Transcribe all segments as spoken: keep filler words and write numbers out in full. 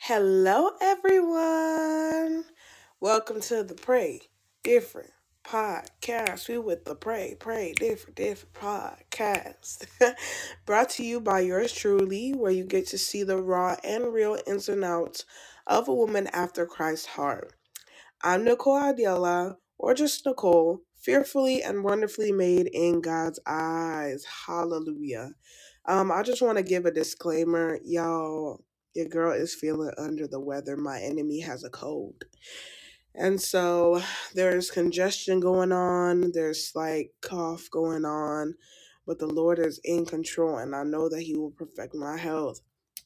Hello, everyone. Welcome to the Pray Different podcast. We with the Pray, Pray Different, Different podcast. Brought to you by yours truly, where you get to see the raw and real ins and outs of a woman after Christ's heart. I'm Nicole Adiela, or just Nicole, fearfully and wonderfully made in God's eyes. Hallelujah. Um, I just want to give a disclaimer, y'all. Your girl is feeling under the weather. My enemy has a cold. And so there's congestion going on, there's slight cough going on, but the Lord is in control and I know that He will perfect my health.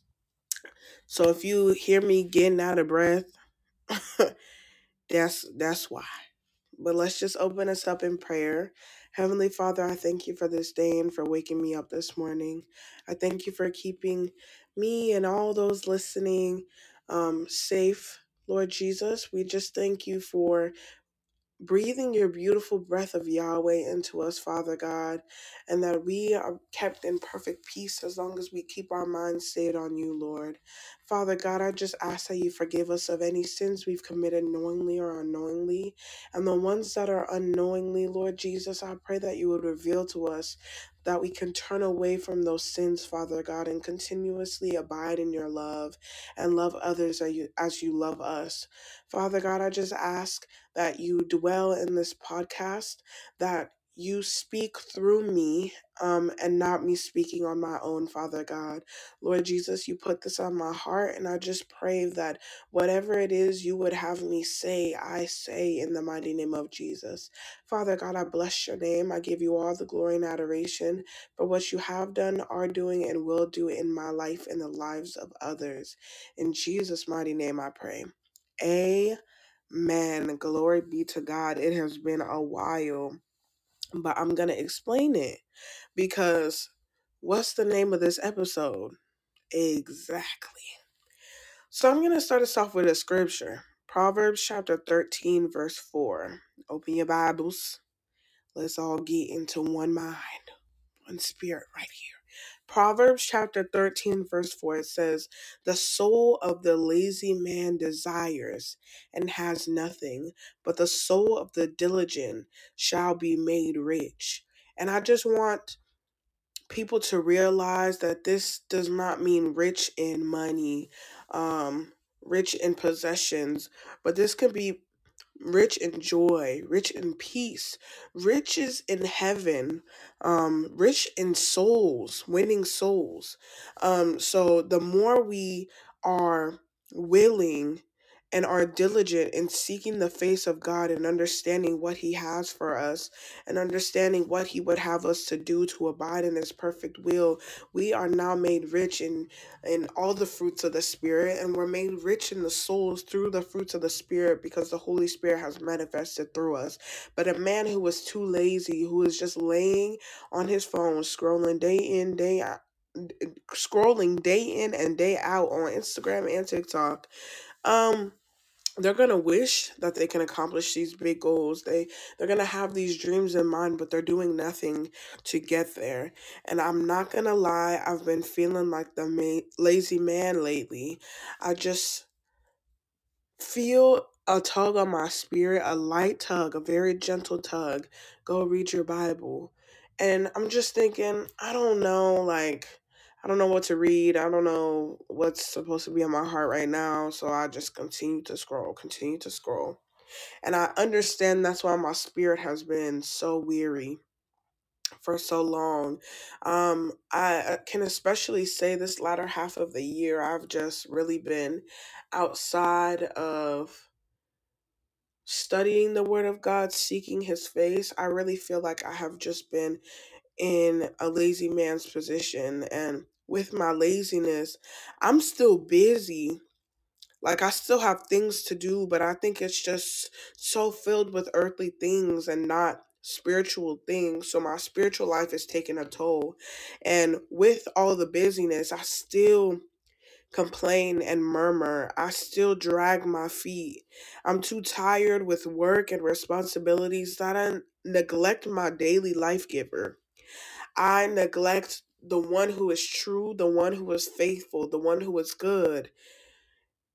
So if you hear me getting out of breath, that's that's why. But let's just open us up in prayer. Heavenly Father, I thank you for this day and for waking me up this morning. I thank you for keeping me and all those listening um, safe, Lord Jesus. We just thank you for breathing your beautiful breath of Yahweh into us, Father God, and that we are kept in perfect peace as long as we keep our minds stayed on you, Lord. Father God, I just ask that you forgive us of any sins we've committed knowingly or unknowingly, and the ones that are unknowingly, Lord Jesus, I pray that you would reveal to us that we can turn away from those sins, Father God, and continuously abide in your love and love others as you, as you love us. Father God, I just ask that you dwell in this podcast, that you speak through me um, and not me speaking on my own, Father God. Lord Jesus, you put this on my heart, and I just pray that whatever it is you would have me say, I say in the mighty name of Jesus. Father God, I bless your name. I give you all the glory and adoration for what you have done, are doing, and will do in my life and the lives of others. In Jesus' mighty name I pray. Amen. Man, glory be to God. It has been a while, but I'm going to explain it because what's the name of this episode? Exactly. So I'm going to start us off with a scripture. Proverbs chapter thirteen, verse four. Open your Bibles. Let's all get into one mind, one spirit right here. Proverbs chapter thirteen, verse four, it says, "The soul of the lazy man desires and has nothing, but the soul of the diligent shall be made rich." And I just want people to realize that this does not mean rich in money, um, rich in possessions, but this could be rich in joy, rich in peace, riches in heaven, um, rich in souls, winning souls. Um, so the more we are willing and are diligent in seeking the face of God and understanding what He has for us and understanding what He would have us to do to abide in His perfect will, we are now made rich in in all the fruits of the Spirit, and we're made rich in the souls through the fruits of the Spirit because the Holy Spirit has manifested through us. But a man who is too lazy, who is just laying on his phone, scrolling day in, day out, scrolling day in and day out on Instagram and TikTok, um, they're gonna wish that they can accomplish these big goals. They they're gonna have these dreams in mind, but they're doing nothing to get there. And I'm not gonna lie, I've been feeling like the ma- lazy man lately. I just feel a tug on my spirit, a light tug, a very gentle tug. Go read your Bible. And I'm just thinking, I don't know, like, I don't know what to read. I don't know what's supposed to be in my heart right now. So I just continue to scroll, continue to scroll. And I understand that's why my spirit has been so weary for so long. Um, I can especially say this latter half of the year, I've just really been outside of studying the Word of God, seeking His face. I really feel like I have just been in a lazy man's position. And with my laziness, I'm still busy. Like, I still have things to do, but I think it's just so filled with earthly things and not spiritual things. So my spiritual life is taking a toll. And with all the busyness, I still complain and murmur. I still drag my feet. I'm too tired with work and responsibilities that I neglect my daily life giver. I neglect the one who is true, the one who is faithful, the one who is good.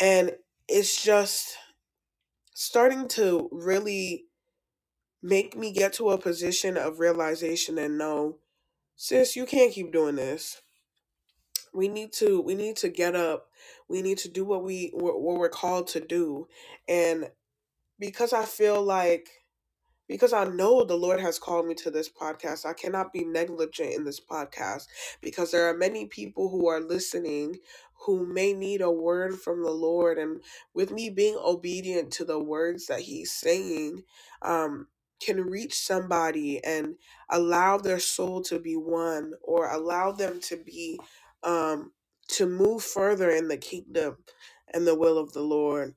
And it's just starting to really make me get to a position of realization and know, sis, you can't keep doing this. We need to we need to get up. We need to do what we what, what we're called to do. And because I feel like because I know the Lord has called me to this podcast, I cannot be negligent in this podcast because there are many people who are listening who may need a word from the Lord. And with me being obedient to the words that He's saying, um, can reach somebody and allow their soul to be won, or allow them to be um, to move further in the kingdom and the will of the Lord.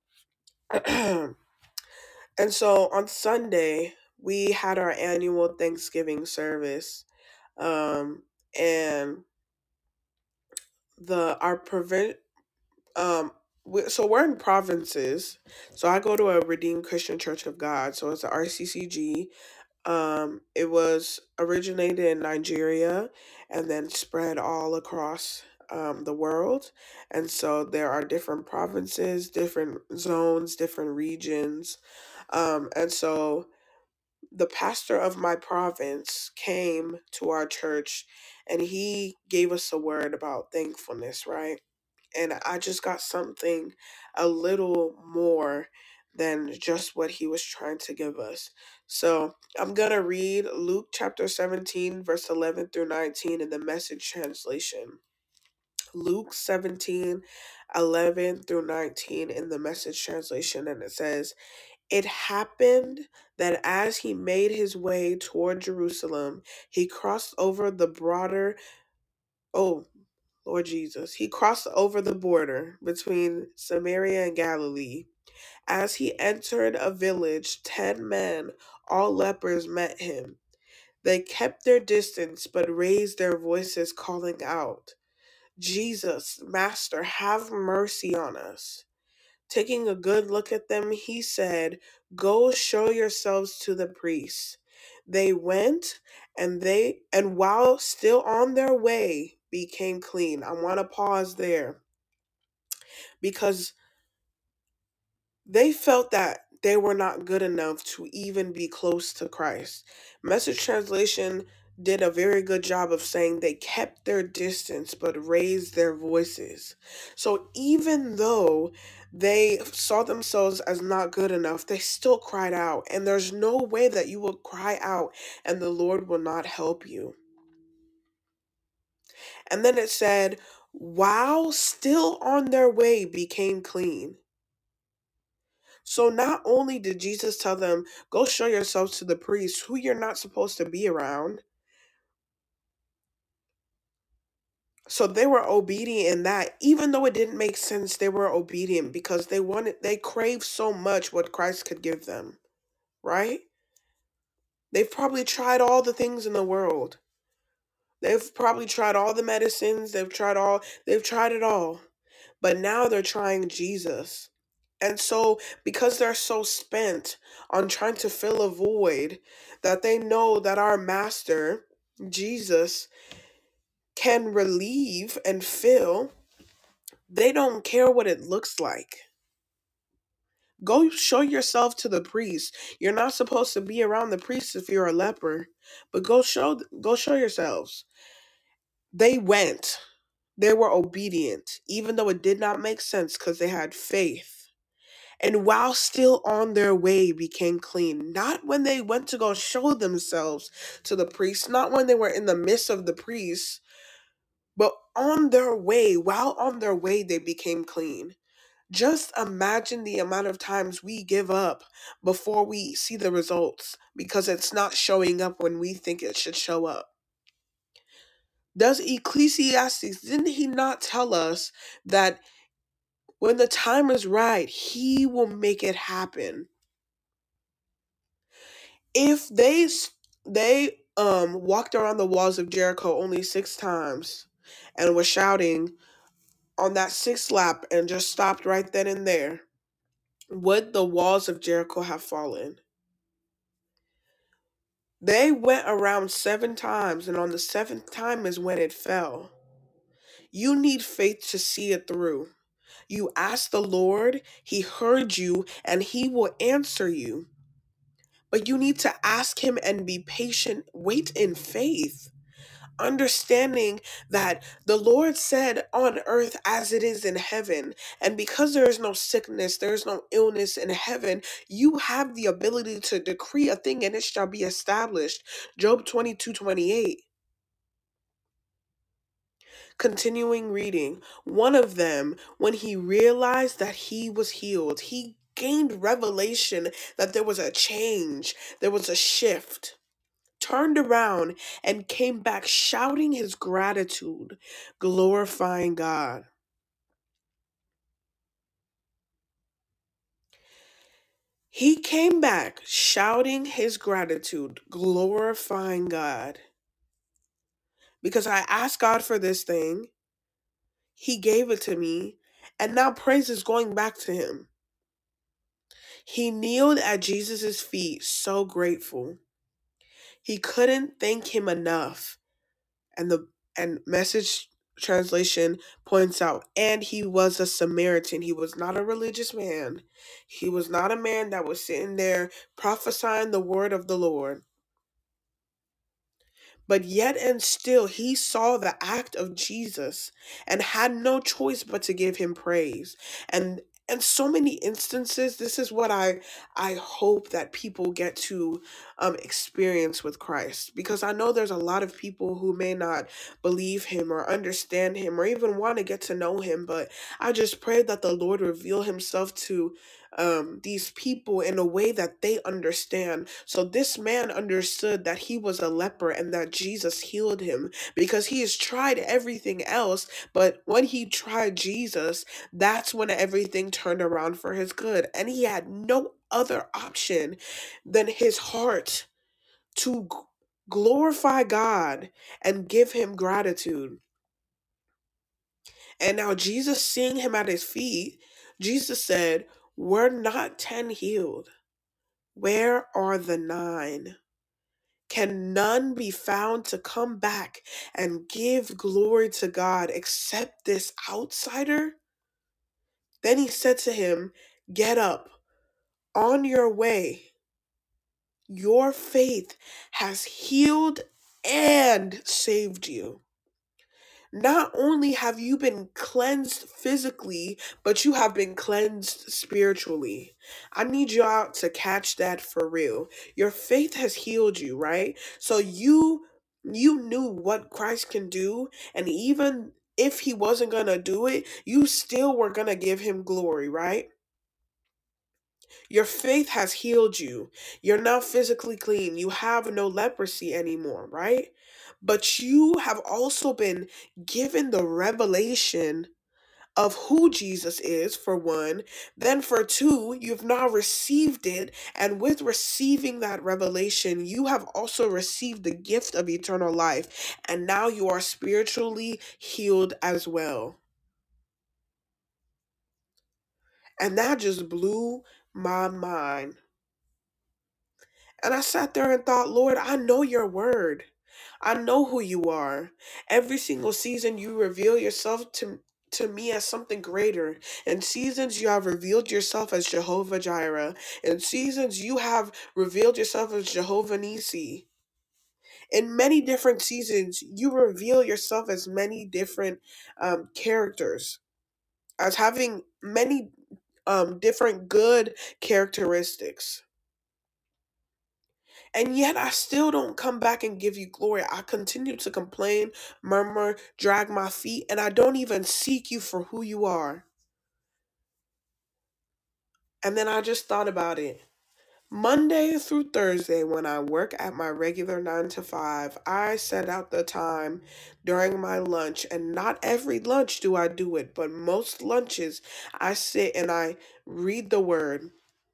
And so on Sunday, we had our annual Thanksgiving service. Um, and the our prevent um we, so we're in provinces. So I go to a Redeemed Christian Church of God. So it's a R C C G. Um, it was originated in Nigeria and then spread all across um, the world. And so there are different provinces, different zones, different regions. Um, and so the pastor of my province came to our church and he gave us a word about thankfulness, right? And I just got something a little more than just what he was trying to give us. So I'm going to read Luke chapter seventeen, verse eleven through nineteen in the Message translation. Luke seventeen, eleven through nineteen in the Message translation. And it says, "It happened that as he made his way toward Jerusalem, he crossed over the broader, oh, Lord Jesus, he crossed over the border between Samaria and Galilee. As he entered a village, ten men, all lepers, met him. They kept their distance but raised their voices, calling out, 'Jesus, Master, have mercy on us.' Taking a good look at them, he said, 'Go show yourselves to the priests.' They went, and they and while still on their way became clean." I want to pause there because they felt that they were not good enough to even be close to Christ. Message translation did a very good job of saying they kept their distance but raised their voices. So even though they saw themselves as not good enough, they still cried out. And there's no way that you will cry out and the Lord will not help you. And then it said, while still on their way became clean. So not only did Jesus tell them, go show yourselves to the priests who you're not supposed to be around. So they were obedient in that. Even though it didn't make sense, they were obedient because they wanted they craved so much what Christ could give them. Right? They've probably tried all the things in the world. They've probably tried all the medicines, they've tried all they've tried it all. But now they're trying Jesus. And so, because they're so spent on trying to fill a void, that they know that our Master, Jesus, can relieve and fill, they don't care what it looks like. Go show yourself to the priest. You're not supposed to be around the priest if you're a leper, but go show go show yourselves. They went. They were obedient, even though it did not make sense because they had faith. And while still on their way became clean. Not when they went to go show themselves to the priest, not when they were in the midst of the priest, but on their way, while on their way, they became clean. Just imagine the amount of times we give up before we see the results because it's not showing up when we think it should show up. Does Ecclesiastes, didn't he not tell us that when the time is right, he will make it happen? If they they um walked around the walls of Jericho only six times and was shouting on that sixth lap and just stopped right then and there, would the walls of Jericho have fallen? They went around seven times, and on the seventh time is when it fell. You need faith to see it through. You ask the Lord, He heard you, and He will answer you. But you need to ask Him and be patient. Wait in faith, understanding that the Lord said on earth as it is in heaven. And because there is no sickness, there is no illness in heaven, you have the ability to decree a thing and it shall be established. Job twenty-two twenty-eight. Continuing reading, one of them, when he realized that he was healed, he gained revelation that there was a change, there was a shift, turned around and came back shouting his gratitude, glorifying God. He came back shouting his gratitude, glorifying God. Because I asked God for this thing, He gave it to me, and now praise is going back to Him. He kneeled at Jesus' feet, so grateful. He couldn't thank Him enough. And the and message translation points out, and he was a Samaritan. He was not a religious man. He was not a man that was sitting there prophesying the word of the Lord. But yet and still, he saw the act of Jesus and had no choice but to give him praise. And in so many instances, this is what I I hope that people get to um, experience with Christ. Because I know there's a lot of people who may not believe him or understand him or even want to get to know him. But I just pray that the Lord reveal himself to um, these people in a way that they understand. So this man understood that he was a leper and that Jesus healed him because he has tried everything else. But when he tried Jesus, that's when everything turned around for his good. And he had no other option than his heart to g- glorify God and give him gratitude. And now Jesus, seeing him at his feet, Jesus said, "Were not ten healed? Where are the nine? Can none be found to come back and give glory to God except this outsider?" Then he said to him, "Get up, on your way. Your faith has healed and saved you." Not only have you been cleansed physically, but you have been cleansed spiritually. I need you out to catch that for real. Your faith has healed you, right? So you you knew what Christ can do, and even if he wasn't going to do it, you still were going to give him glory, right? Your faith has healed you. You're now physically clean. You have no leprosy anymore, right? But you have also been given the revelation of who Jesus is, for one. Then, for two, you've now received it. And with receiving that revelation, you have also received the gift of eternal life. And now you are spiritually healed as well. And that just blew my mind. And I sat there and thought, Lord, I know your word. I know who you are. Every single season you reveal yourself to to me as something greater. In seasons you have revealed yourself as Jehovah Jireh. In seasons you have revealed yourself as Jehovah Nisi. In many different seasons, you reveal yourself as many different um, characters, as having many um, different good characteristics. And yet I still don't come back and give you glory. I continue to complain, murmur, drag my feet, and I don't even seek you for who you are. And then I just thought about it. Monday through Thursday, when I work at my regular nine to five, I set out the time during my lunch, and not every lunch do I do it, but most lunches I sit and I read the word.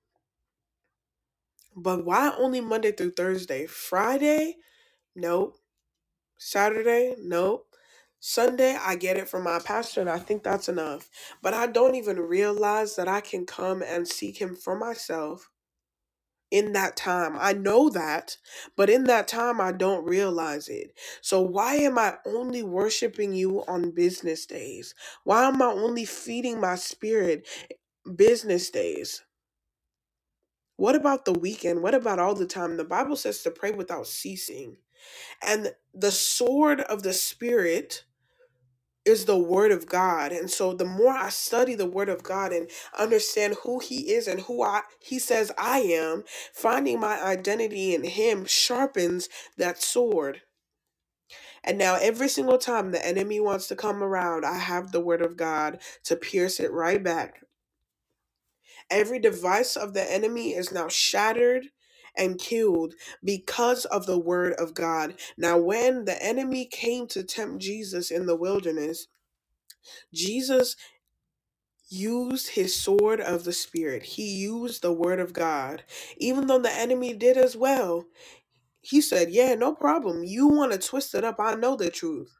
But why only Monday through Thursday? Friday? Nope. Saturday? Nope. Sunday, I get it from my pastor, and I think that's enough. But I don't even realize that I can come and seek him for myself in that time. I know that, but in that time, I don't realize it. So, why am I only worshiping you on business days? Why am I only feeding my spirit business days? What about the weekend? What about all the time? The Bible says to pray without ceasing. And the sword of the Spirit is the word of God. And so the more I study the word of God and understand who he is and who I he says I am, finding my identity in him sharpens that sword. And now every single time the enemy wants to come around, I have the word of God to pierce it right back. Every device of the enemy is now shattered and killed because of the word of God. Now, when the enemy came to tempt Jesus in the wilderness, Jesus used his sword of the Spirit. He used the word of God. Even though the enemy did as well, he said, yeah, no problem. You want to twist it up. I know the truth.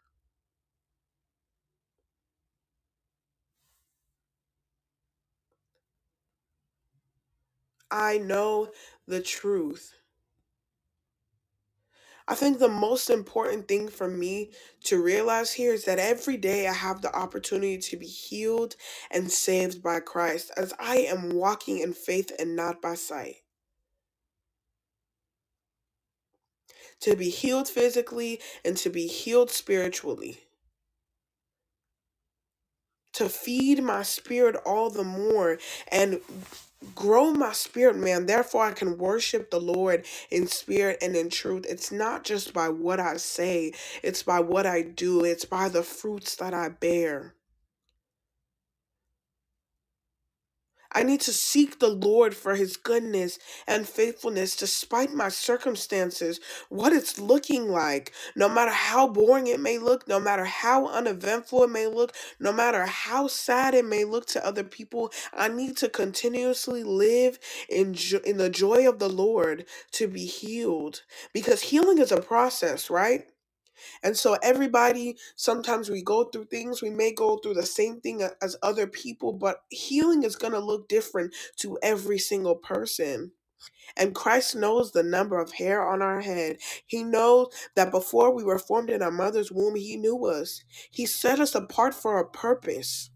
I know the truth. I think the most important thing for me to realize here is that every day I have the opportunity to be healed and saved by Christ as I am walking in faith and not by sight. To be healed physically and to be healed spiritually. To feed my spirit all the more and grow my spirit, man. Therefore, I can worship the Lord in spirit and in truth. It's not just by what I say, it's by what I do, it's by the fruits that I bear. I need to seek the Lord for his goodness and faithfulness despite my circumstances, what it's looking like. No matter how boring it may look, no matter how uneventful it may look, no matter how sad it may look to other people, I need to continuously live in, jo- in the joy of the Lord to be healed. Because healing is a process, right? And so everybody, sometimes we go through things, we may go through the same thing a- as other people, but healing is going to look different to every single person. And Christ knows the number of hair on our head. He knows that before we were formed in our mother's womb, he knew us. He set us apart for a purpose.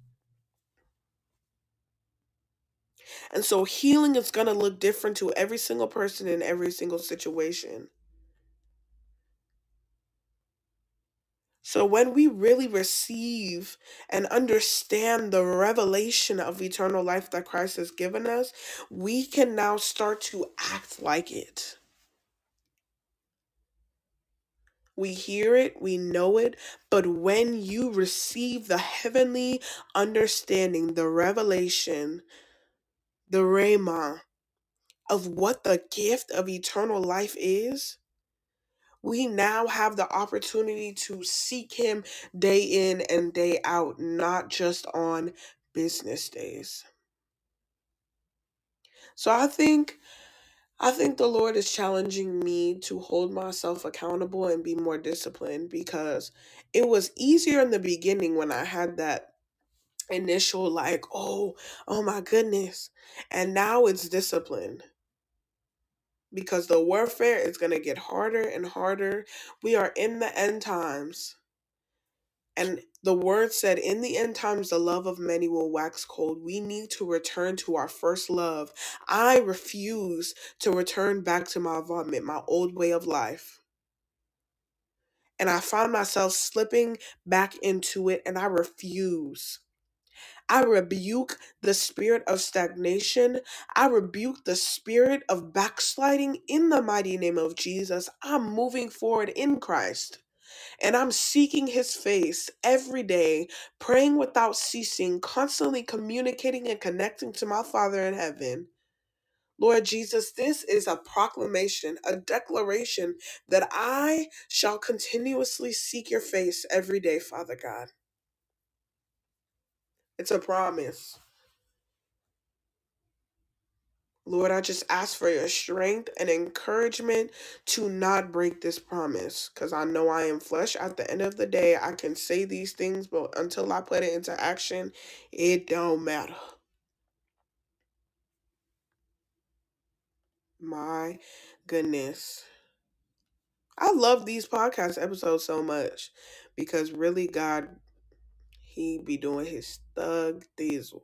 And so healing is going to look different to every single person in every single situation. So when we really receive and understand the revelation of eternal life that Christ has given us, we can now start to act like it. We hear it, we know it, but when you receive the heavenly understanding, the revelation, the rhema of what the gift of eternal life is, we now have the opportunity to seek him day in and day out, not just on business days. So I think I think the Lord is challenging me to hold myself accountable and be more disciplined because it was easier in the beginning when I had that initial like, oh, oh my goodness. And now it's discipline because the warfare is going to get harder and harder. We are in the end times. And the word said, in the end times, the love of many will wax cold. We need to return to our first love. I refuse to return back to my vomit, my old way of life. And I find myself slipping back into it, and I refuse. I rebuke the spirit of stagnation. I rebuke the spirit of backsliding in the mighty name of Jesus. I'm moving forward in Christ. And I'm seeking his face every day, praying without ceasing, constantly communicating and connecting to my Father in heaven. Lord Jesus, this is a proclamation, a declaration that I shall continuously seek your face every day, Father God. It's a promise. Lord, I just ask for your strength and encouragement to not break this promise because I know I am flesh. At the end of the day, I can say these things, but until I put it into action, it don't matter. My goodness. I love these podcast episodes so much because really God, he be doing his thug thizzle.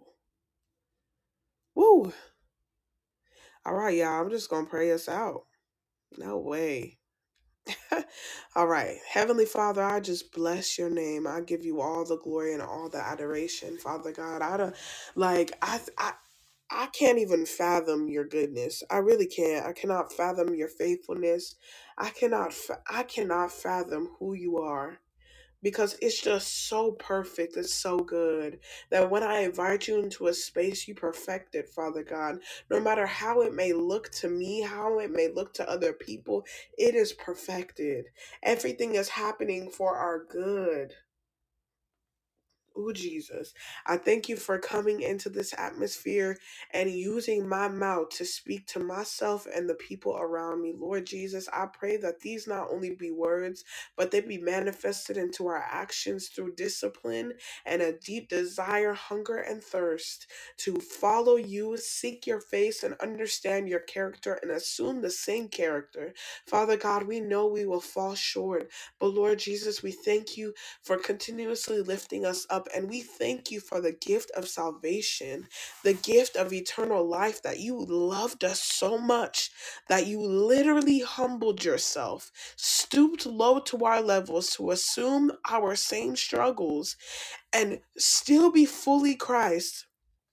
Woo! All right, y'all. I'm just gonna pray us out. No way. All right. Heavenly Father, I just bless your name. I give you all the glory and all the adoration, Father God. I don't like I I I can't even fathom your goodness. I really can't. I cannot fathom your faithfulness. I cannot fa- I cannot fathom who you are, because it's just so perfect. It's so good that when I invite you into a space, you perfect it, Father God. No matter how it may look to me, how it may look to other people, it is perfected. Everything is happening for our good. Oh, Jesus. I thank you for coming into this atmosphere and using my mouth to speak to myself and the people around me. Lord Jesus, I pray that these not only be words, but they be manifested into our actions through discipline and a deep desire, hunger, and thirst to follow you, seek your face, and understand your character and assume the same character. Father God, we know we will fall short, but Lord Jesus, we thank you for continuously lifting us up. And we thank you for the gift of salvation, the gift of eternal life, that you loved us so much that you literally humbled yourself, stooped low to our levels to assume our same struggles and still be fully Christ.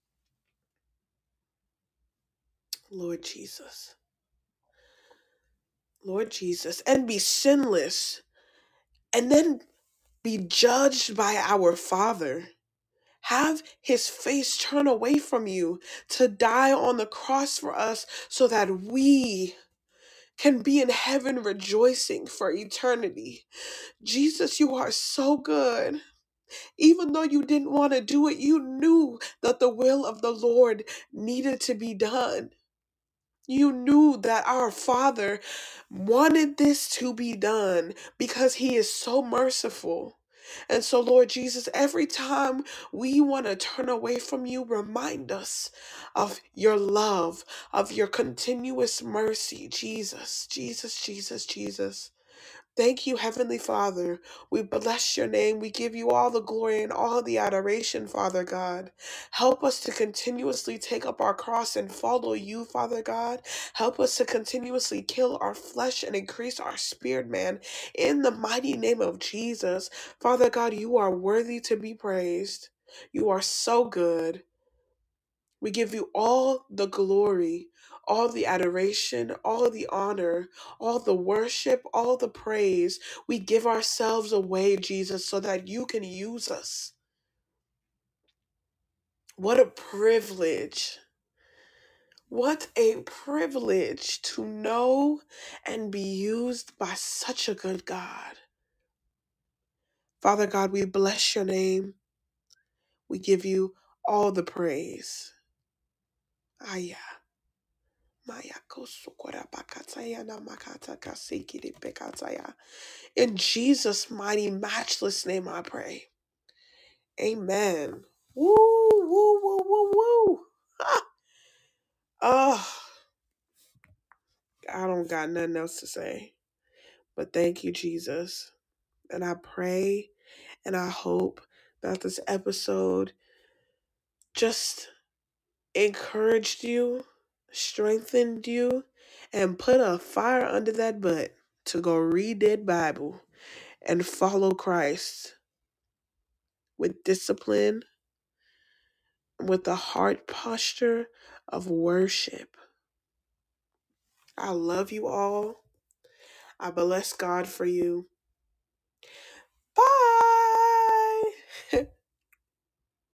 Lord Jesus. Lord Jesus, and be sinless, and then be judged by our Father. Have his face turn away from you to die on the cross for us so that we can be in heaven rejoicing for eternity. Jesus, you are so good. Even though you didn't want to do it, you knew that the will of the Lord needed to be done. You knew that our Father wanted this to be done because He is so merciful. And so, Lord Jesus, every time we want to turn away from you, remind us of your love, of your continuous mercy. Jesus, Jesus, Jesus, Jesus. Thank you, Heavenly Father. We bless your name. We give you all the glory and all the adoration, Father God. Help us to continuously take up our cross and follow you, Father God. Help us to continuously kill our flesh and increase our spirit, man. In the mighty name of Jesus, Father God, you are worthy to be praised. You are so good. We give you all the glory, all the adoration, all the honor, all the worship, all the praise. We give ourselves away, Jesus, so that you can use us. What a privilege. What a privilege to know and be used by such a good God. Father God, we bless your name. We give you all the praise. Aya. Maya kosukora bakataya na makata kasikiri bekataya. In Jesus' mighty, matchless name, I pray. Amen. Woo, woo, woo, woo, woo. Ah, oh, I don't got nothing else to say. But thank you, Jesus. And I pray and I hope that this episode just encouraged you, strengthened you, and put a fire under that butt to go read that Bible and follow Christ with discipline, with a heart posture of worship. I love you all. I bless God for you.